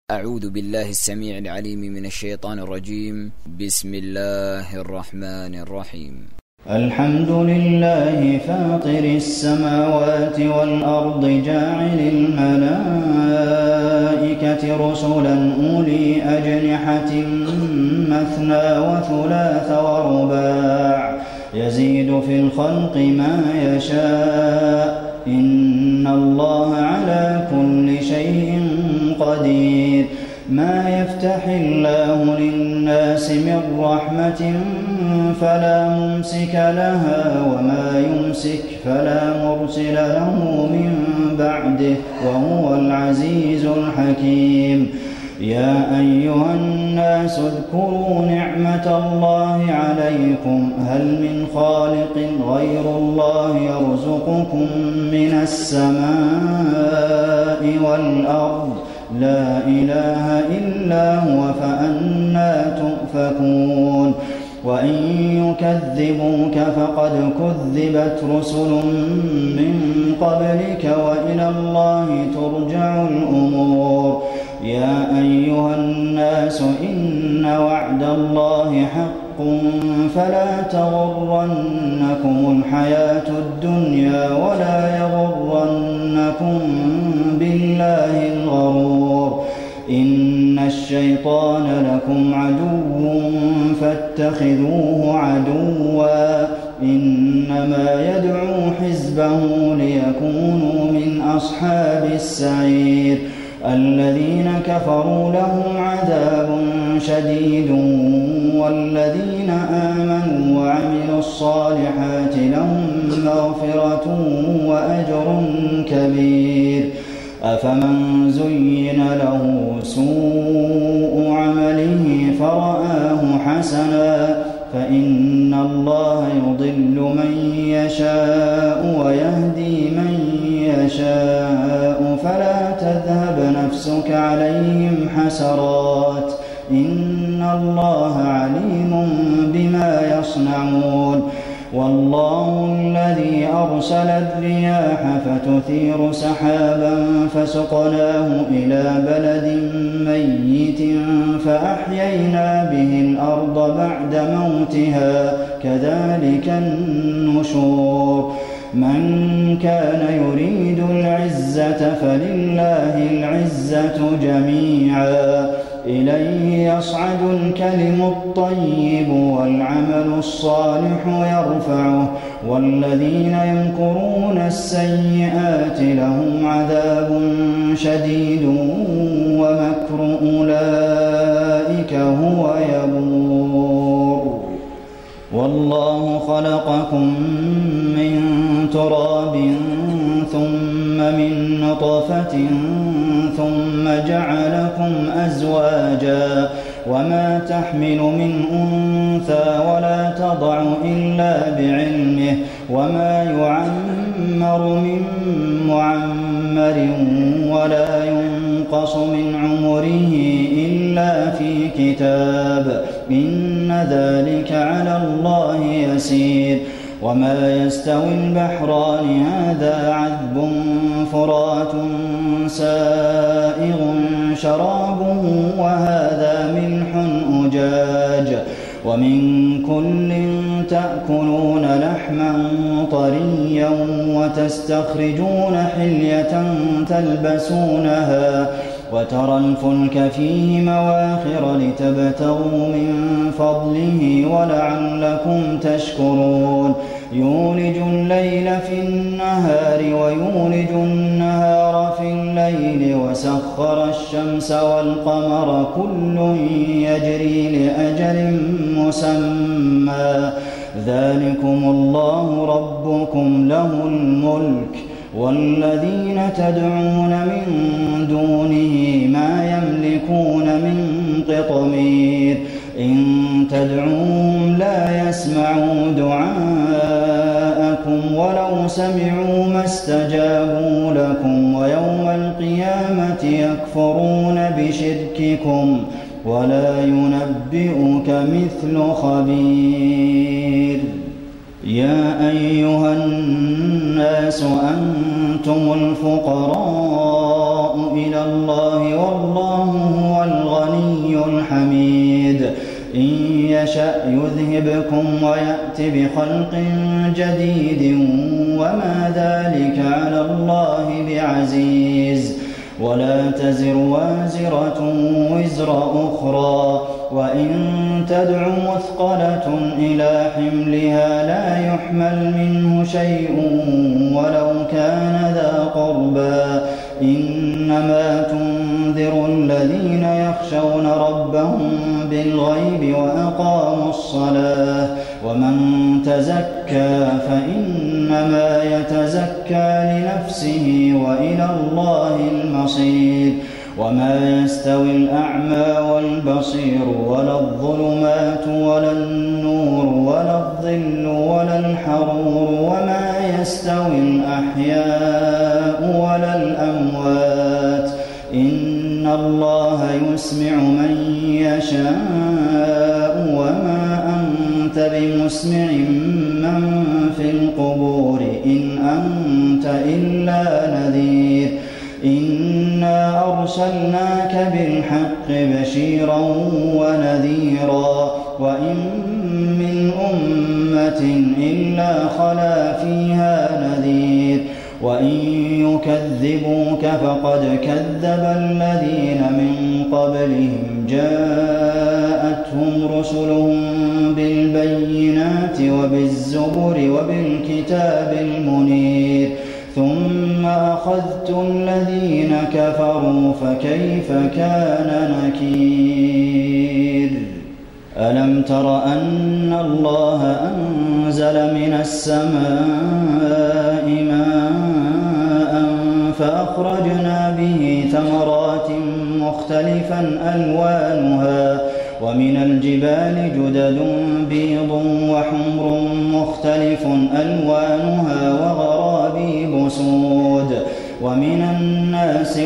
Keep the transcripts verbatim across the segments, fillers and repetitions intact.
أعوذ بالله السميع العليم من الشيطان الرجيم. بسم الله الرحمن الرحيم. الحمد لله فاطر السماوات والأرض جاعل الملائكة رسلا أولي أجنحة مثنى وثلاث ورباع يزيد في الخلق ما يشاء إن الله على كل شيء قدير. ما يفتح الله للناس من رحمة فلا ممسك لها وما يمسك فلا مرسل له من بعده وهو العزيز الحكيم. يا أيها الناس اذكروا نعمة الله عليكم هل من خالق غير الله يرزقكم من السماء والأرض لا إله إلا هو فأنى تؤفكون. وإن يكذبوك فقد كذبت رسل من قبلك وإلى الله ترجع الأمور. يا أيها الناس إن وعد الله حق فلا تغرنكم الحياة الدنيا ولا يغرنكم بالله الغرور. إن الشيطان لكم عدو فاتخذوه عدوا إنما يدعو حزبه ليكونوا من أصحاب السعير. الذين كفروا لهم عذاب شديد والذين آمنوا وعملوا الصالحات لهم مغفرة وأجر كبير. أفمن زين له سوء عمله فرآه حسنا فإن الله يضل من يشاء ويهدي من يشاء فلا تذهب نفسك عليهم حسرات إن الله عليم بما يصنعون. والله الذي أرسل الرياح فتثير سحابا فسقناه إلى بلد ميت فأحيينا به الأرض بعد موتها كذلك النشور. من كان يريد العزة فلله العزة جميعا إليه يصعد الكلم الطيب والعمل الصالح يرفعه والذين يمكرون السيئات لهم عذاب شديد ومكر أولئك هو يبور. والله خلقكم من تراب ثم من نطفة ثم جعلكم أزواجا وما تحمل من أنثى ولا تضع إلا بعلمه وما يعمر من معمر ولا ينقص من عمره إلا في كتاب إن ذلك على الله يسير. وما يستوي البحران هذا عذب فرات سائغ شرابه وهذا ملح أجاج ومن كل تأكلون لحما طريا وتستخرجون حلية تلبسونها وترى الفلك فيه مواخر لتبتغوا من فضله ولعلكم تشكرون. يولج الليل في النهار ويولج النهار في الليل وسخر الشمس والقمر كل يجري لأجل مسمى ذلكم الله ربكم له الملك والذين تدعون من دونه ما يملكون من قطمير. إن تدعوهم لا يسمعوا دعاءكم ولو سمعوا ما استجابوا لكم ويوم القيامة يكفرون بشرككم ولا ينبئك مثل خبير. يا أيها الناس أنتم الفقراء إلى الله والله يشأ يذهبكم ويأت بخلق جديد وما ذلك على الله بعزيز ولا تزر وازرة وزر أخرى وإن تدع مثقلة إلى حملها لا يحمل منه شيء ولو كان ذا قربى إنما تنذر الذين يخشون ربهم بالغيب وأقاموا الصلاة ومن تزكى فإنما يتزكى لنفسه وإلى الله المصير وما يستوي الأعمى والبصير ولا الظلمات ولا النور ولا الظل ولا الحرور وما يستوي الأحياء ولا الأموات إن الله يسمع من يشاء وما أنت بمسمع من في القبور إن أنت إلا نذير إنا أرسلناك بالحق بشيرا ونذيرا وإن من أمة إلا خلا فيها نذير وإن يكذبوك فقد كذب الذين من قبلهم جاءتهم رسلهم بالبينات وبالزبر وبالكتاب المنير ثم أخذت الذين كفروا فكيف كان نكير ألم تر أن الله أنزل من السماء ماء فأخرجنا به ثمرات مختلفا ألوانها ومن الجبال جدد بيض وحمر مختلف ألوانها وغرابيب سود ومن الناس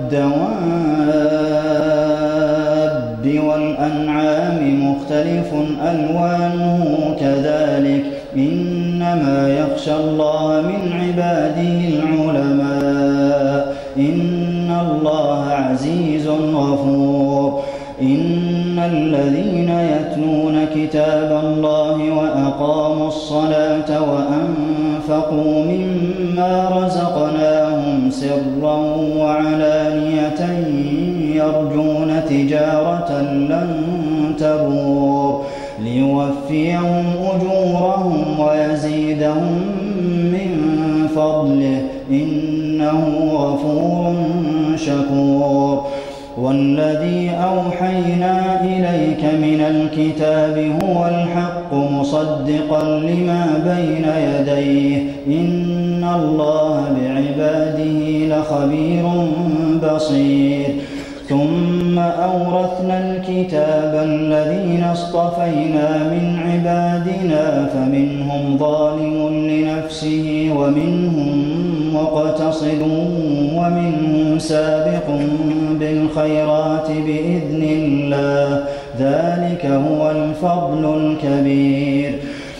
والدواب والأنعام مختلف ألوانه كذلك إنما يخشى الله من عباده العلماء إن الله عزيز غفور إن الذين يتلون كتاب الله وأقاموا الصلاة وأنفقوا مما رزقناهم سرا وعلانية يرجون تجارة لن تبور ليوفيهم أجورهم ويزيدهم من فضله إنه غفور شكور والذي أوحينا إليك من الكتاب هو الحق مصدقا لما بين يديه إن الله بعباده لخبير بصير ثم أورثنا الكتاب الذين اصطفينا من عبادنا فمنهم ظالم لنفسه ومنهم مقتصد ومنهم سابق بالخيرات بإذن الله ذلك هو الفضل الكبير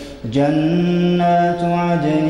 جنات عدن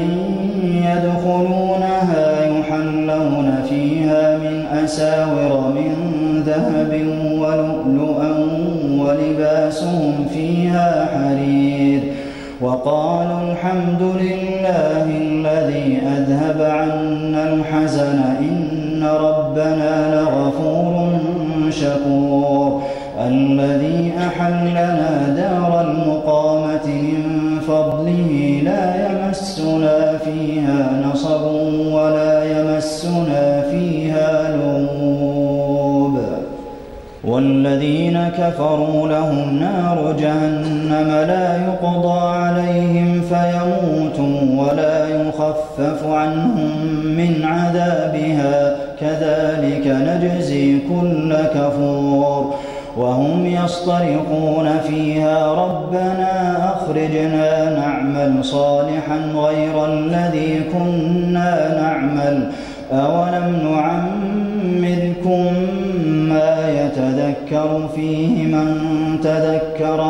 يدخلونها يحلون فيها من أساور من ذهب ولؤلؤا ولباسهم فيها حرير وقالوا الحمد لله الذي أذهب عنا الحزن إن ربنا لغفور شكور الذي أحلنا دار المقامة من فضله لا يمسنا فيها نصب ولا يمسنا فيها لغوب والذين كفروا لهم نار جهنم لا يقضى عليهم فيموتوا ولا يخفف عنهم من عذابها كذلك نجزي كل كفور وهم يصطرخون فيها ربنا أخرجنا نعمل صالحا غير الذي كنا نعمل أولم نعمركم ما يتذكر فيه من تذكر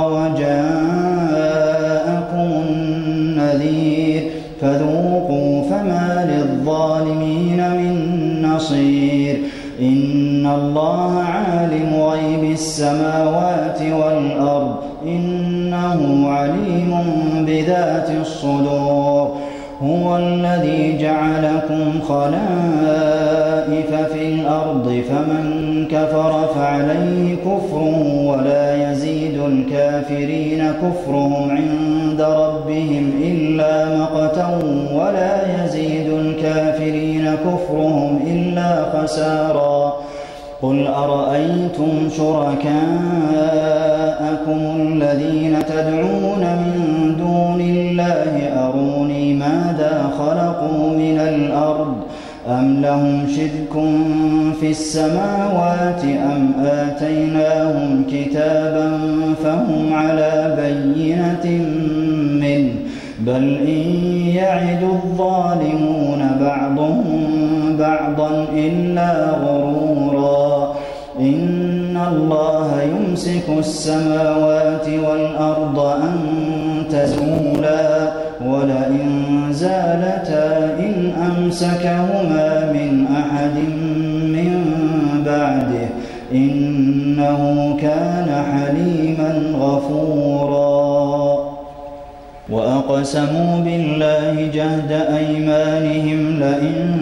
وجاءكم النذير فذوقوا فما للظالمين من نصير إن الله عالم غيب السماوات والأرض إنه إنه عليم بذات الصدور هو الذي جعلكم خلائف في الأرض فمن كفر فعليه كفره ولا يزيد الكافرين كفرهم عند ربهم إلا مقتا ولا يزيد الكافرين كفرهم إلا خسارا قل أرأيتم شركاءكم الذين تدعون من دون الله أروني ماذا خلقوا من الأرض أم لهم شرك في السماوات أم آتيناهم كتابا فهم على بينة منه بل إن يعد الظالمون بعضهم بعضا إلا غرورا إن الله يمسك السماوات والأرض أن تزولا ولئن زالتا إن أمسكهما من أحد من بعده إنه كان حليما غفورا وأقسموا بالله جهد أيمانهم لئن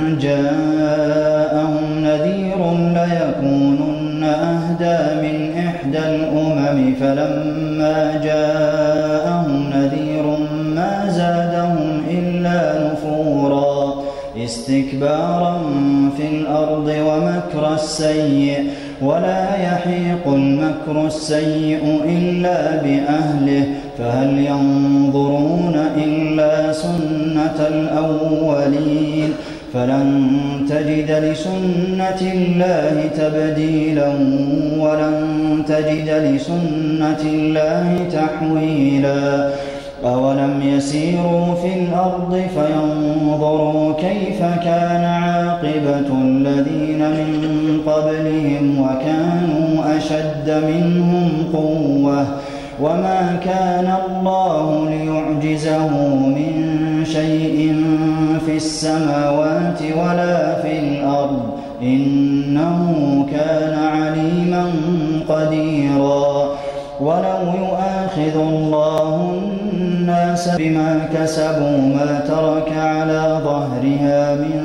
جاءهم نذير ليكونن أهدى من إحدى الأمم فلما جاءهم نذير ما زادهم إلا نفورا استكبارا في الأرض ومكر السيء ولا يحيق المكر السيء إلا بأهله فهل ينظرون إلا سنة الأولين فلن تجد لسنة الله تبديلا ولن تجد لسنة الله تحويلا أولم يسيروا في الأرض فينظروا كيف كان عاقبة الذين من قبلهم وكانوا أشد منهم قوة وما كان الله ليعجزه من شيء في السماوات ولا في الأرض إنه كان عليما قديرا ولو يؤاخذ الله الناس بما كسبوا ما ترك على ظهرها من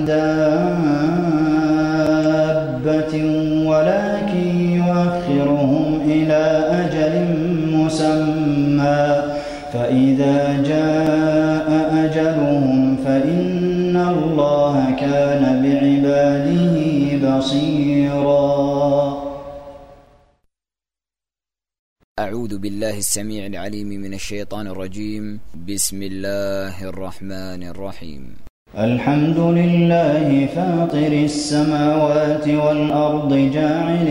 دابة ولكن يؤخرهم إلى أجل مسمى فإذا جاء أجلهم فإن الله كان بعباده بصيرا. أعوذ بالله السميع العليم من الشيطان الرجيم بسم الله الرحمن الرحيم الحمد لله فاطر السماوات والأرض جاعل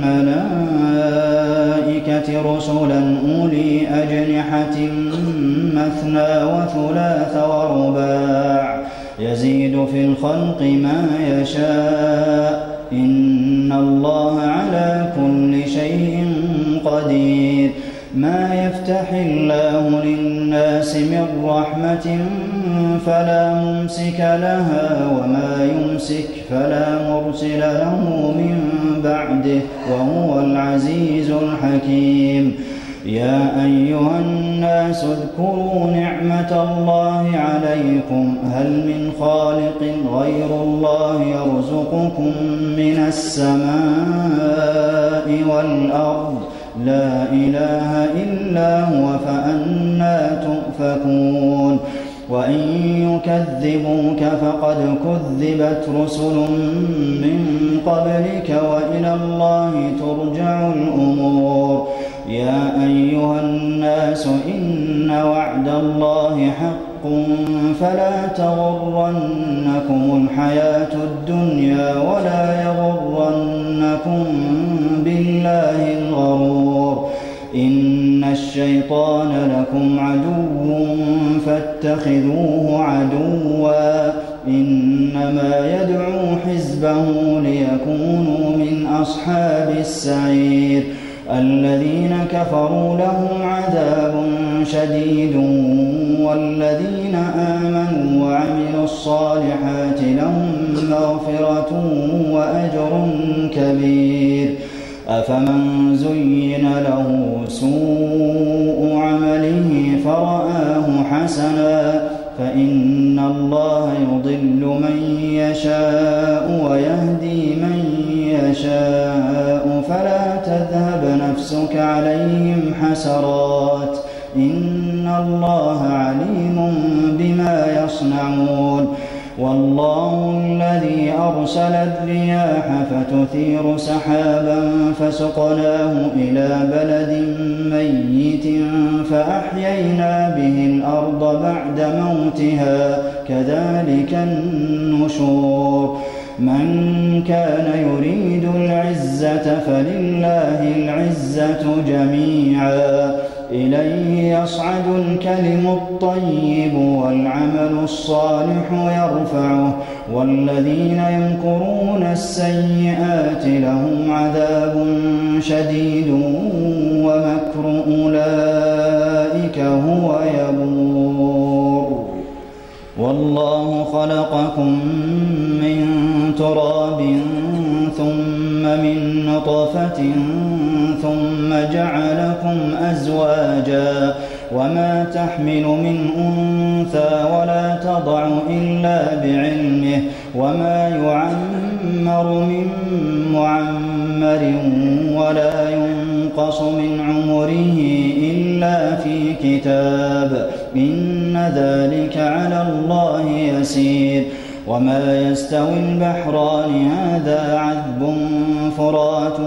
الملائكة رسلا أولي أجنحة مثنى وثلاث ورباع يزيد في الخلق ما يشاء إن الله على كل شيء قدير ما يفتح الله للناس من رحمة فلا ممسك لها وما يمسك فلا مرسل له من بعده وهو العزيز الحكيم يا أيها الناس اذكروا نعمة الله عليكم هل من خالق غير الله يرزقكم من السماء والأرض لا إله إلا هو فأنى تؤفكون وإن يكذبوك فقد كذبت رسل من قبلك وإلى الله ترجع الأمور يا أيها الناس إن وعد الله حق فلا تغرنكم الحياة الدنيا ولا يغرنكم بالله الغرور إن الشيطان لكم عدو فاتخذوه عدوا إنما يدعو حزبه ليكونوا من أصحاب السعير الذين كفروا لهم عذاب شديد والذين آمنوا وعملوا الصالحات لهم مغفرة وأجر كبير أفمن زين له سوء عمله فرآه حسنا فإن الله يضل من يشاء ويهدي من يشاء فلا تذهب نفسك عليهم حسرات إن الله عليم بما يصنعون والله الذي أرسل الرياح فتثير سحابا فسقناه إلى بلد ميت فأحيينا به الأرض بعد موتها كذلك النشور من كان يريد العزة فلله العزة جميعا إليه يصعد الكلم الطيب والعمل الصالح يرفعه والذين يمكرون السيئات لهم عذاب شديد ومكر أولئك هو يبور والله خلقكم من تراب ثم من نطفة ثم جعلكم أزواجا وما تحمل من أنثى ولا تضع إلا بعلمه وما يعمر من معمر ولا ينقص من عمره إلا في كتاب إن ذلك على الله يسير وما يستوي البحران هذا عذب فرات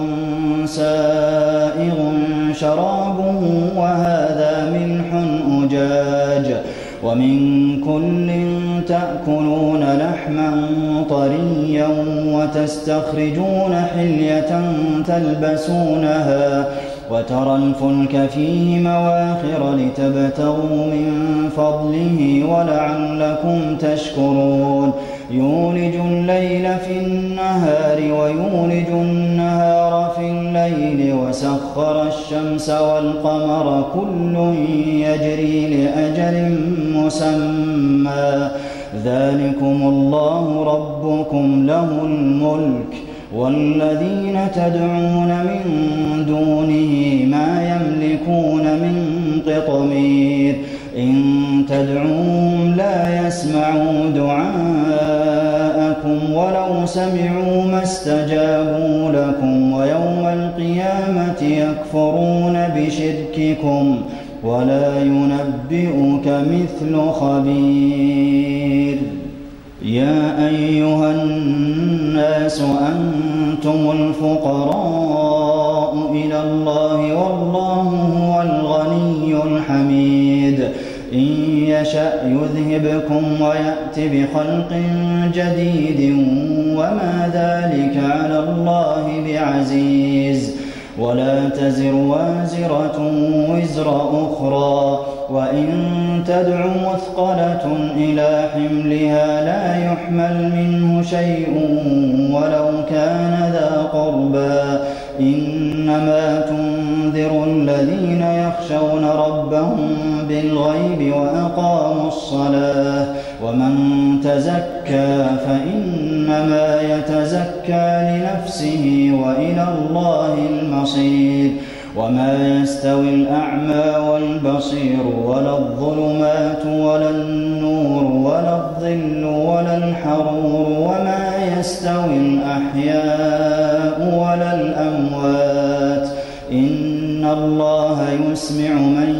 سائغ شرابه وهذا ملح أجاج ومن كل تأكلون لحما طريا وتستخرجون حلية تلبسونها وترى الفلك فيه مواخر لتبتغوا من فضله ولعلكم تشكرون يولج الليل في النهار ويولج النهار في الليل وسخر الشمس والقمر كل يجري لأجل مسمى ذلكم الله ربكم له الملك والذين تدعون من دونه ما يملكون من قطمير إن تدعوهم لا يسمعوا دعاءكم ولو سمعوا ما استجابوا لكم ويوم القيامة يكفرون بشرككم ولا ينبئك مثل خبير يا أيها الناس أنتم الفقراء إلى الله والله هو الغني الحميد إن يشأ يذهبكم ويأت بخلق جديد وما ذلك على الله بعزيز ولا تزر وازرة وزر أخرى وإن تدع مثقلة إلى حملها لا يحمل منه شيء ولو كان ذا قربى إنما تنذر الذين يخشون ربهم بالغيب وأقاموا الصلاة ومن تزكى فإنما يتزكى لنفسه وإلى الله المصير وما يستوي الأعمى والبصير ولا الظلمات ولا النور ولا الظل ولا الحرور وما يستوي الأحياء ولا الأموات إن الله يسمع من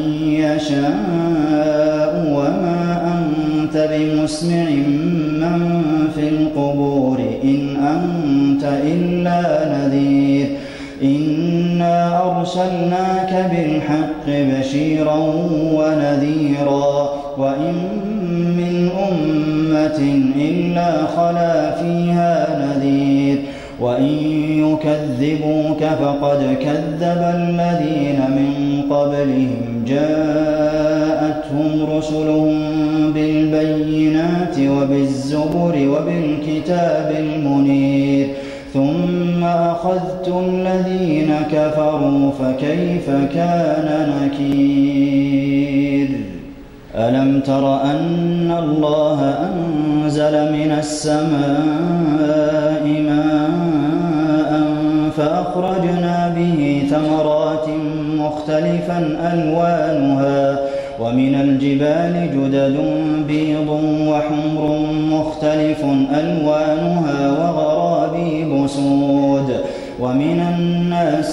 يشاء وما أنت بمسمع من في القبور إن أنت إلا نذير إنا أرسلناك بالحق بشيرا ونذيرا وإن من أمة إلا خلا فيها نذير وإن يكذبوك فقد كذب الذين من قبلهم جاءتهم رسلهم بالبينات وبالزبر وبالكتاب المنير ثم أخذت الذين كفروا فكيف كان نكير ألم تر أن الله أنزل من السماء ماء فأخرج فأخرجنا به ثمرات مختلفا ألوانها ومن الجبال جدد بيض وحمر مختلف ألوانها وغرابيب سود ومن الناس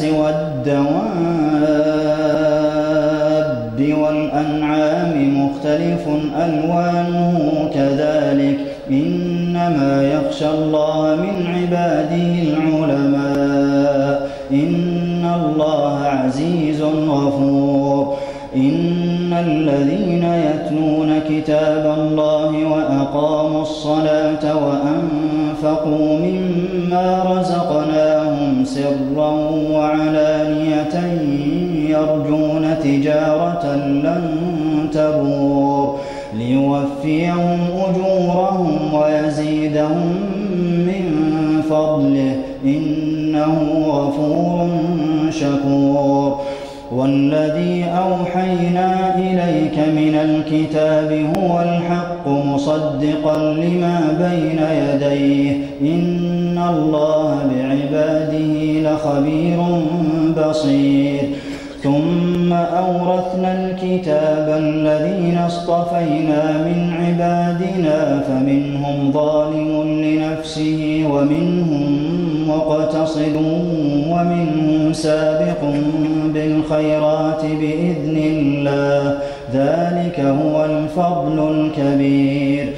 والدواب والأنعام مختلف ألوانه كذلك إنما يخشى الله من عباده العلماء إن الله عزيز غفور إن الذين يتلون كتاب الله وأقاموا الصلاة وأنفقوا مما رزقناهم سرا وعلانية يرجون تجارة لن تبور ليوفيهم أجورهم ويزيدهم من فضله إنه غفور شكور والذي أوحينا إليك من الكتاب هو الحق مصدقا لما بين يديه إن الله بعباده لخبير بصير ثم أورثنا الكتاب الذين اصطفينا من عبادنا فمنهم ظالم لنفسه ومنهم مقتصد ومنهم سابق بالخيرات بإذن الله ذلك هو الفضل الكبير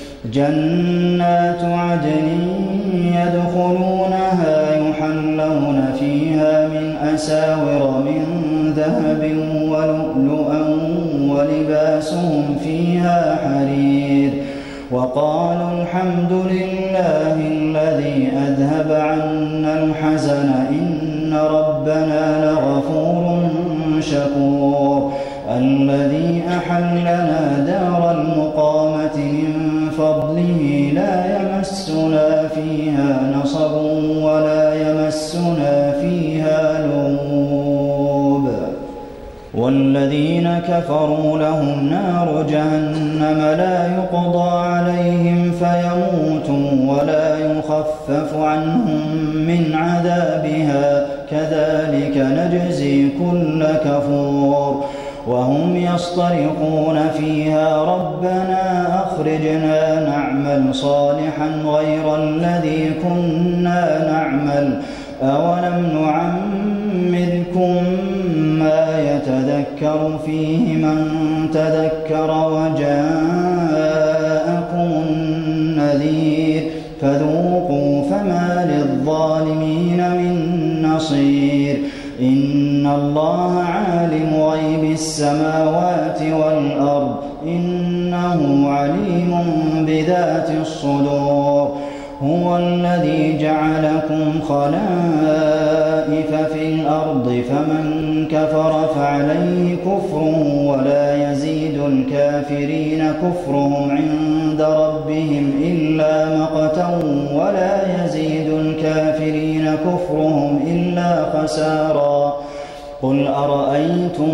جنات عدن يدخلونها يحلون فيها من أساور من ذهب ولؤلؤا ولباسهم فيها حرير وقالوا الحمد لله الذي أذهب عنا الحزن إن ربنا لغفور شكور الذي أحلنا دار المقامة من فضله لا يمسنا فيها نصب ولا يمسنا فيها لغوب والذين كفروا لهم نار جهنم لا يقضى عليهم فيموتوا ولا يخفف عنهم من عذابها كذلك نجزي كل كفور وهم يصطرخون فيها ربنا أخرجنا نعمل صالحا غير الذي كنا نعمل أولم نعمركم ما يتذكر فيه من تذكر وجاءكم النذير فذوقوا فما للظالمين من نصير إن الله عالم غيب السماوات والأرض إنه عليم بذات الصدور هو الذي جعلكم خلائف في الأرض فمن كفر فعليه كفره ولا يزيد الكافرين كفرهم عند ربهم إلا مقتا ولا يزيد الكافرين كفرهم إلا خسارا قل أرأيتم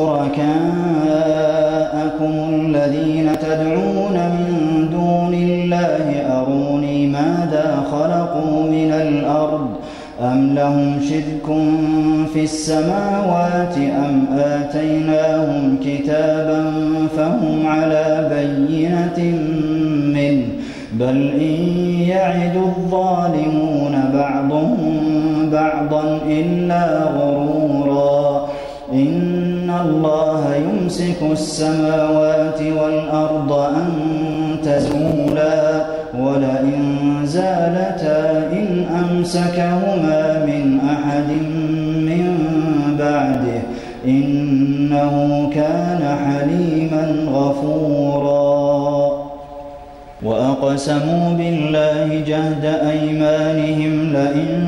شركاءكم الذين تدعون من دون الله أروني ماذا خلقوا من الأرض أم لهم شرك في السماوات أم آتيناهم كتابا فهم على بينة منه بل إن يعد الظالمون بعضهم بعضا إلا غرورا إن الله يمسك السماوات والأرض أن تزولا ولئن زالتا إن أمسكهما من أحد من بعده إنه كان حليما غفورا وأقسموا بالله جهد أيمانهم لئن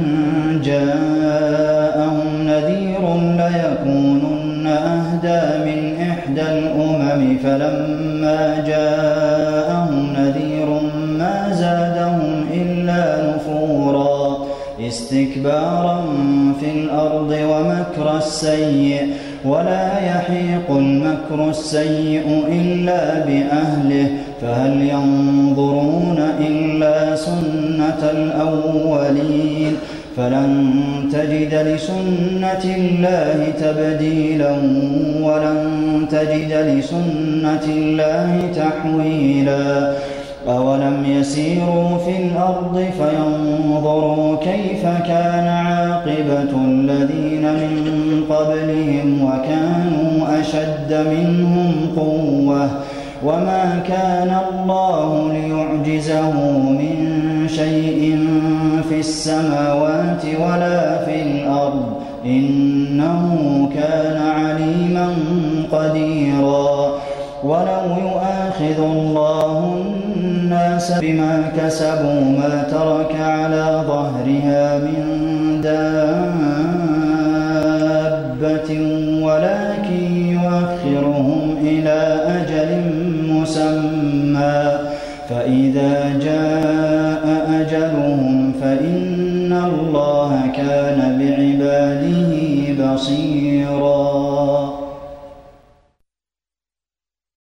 جاءهم نذير ليكونن أهدى من إحدى الأمم فلما جاءهم نذير ما زادهم إلا نفورا استكبارا في الأرض ومكر السيء ولا يحيق المكر السيء إلا بأهله فهل ينظرون إلا سنة الأولين فلن تجد لسنة الله تبديلا ولن تجد لسنة الله تحويلا أولم يسيروا في الأرض فينظروا كيف كان عاقبة الذين من قبلهم وكانوا أشد منهم قوة وما كان الله ليعجزه من شيء في السماوات ولا في الأرض إنه كان عليما قديرا ولو يؤاخذ الله الناس بما كسبوا ما ترك على ظهرها من دابة ولكن يؤخرهم إلى أجل مسمى فإذا جاء أجلهم فإن الله كان بعباده بصيرا.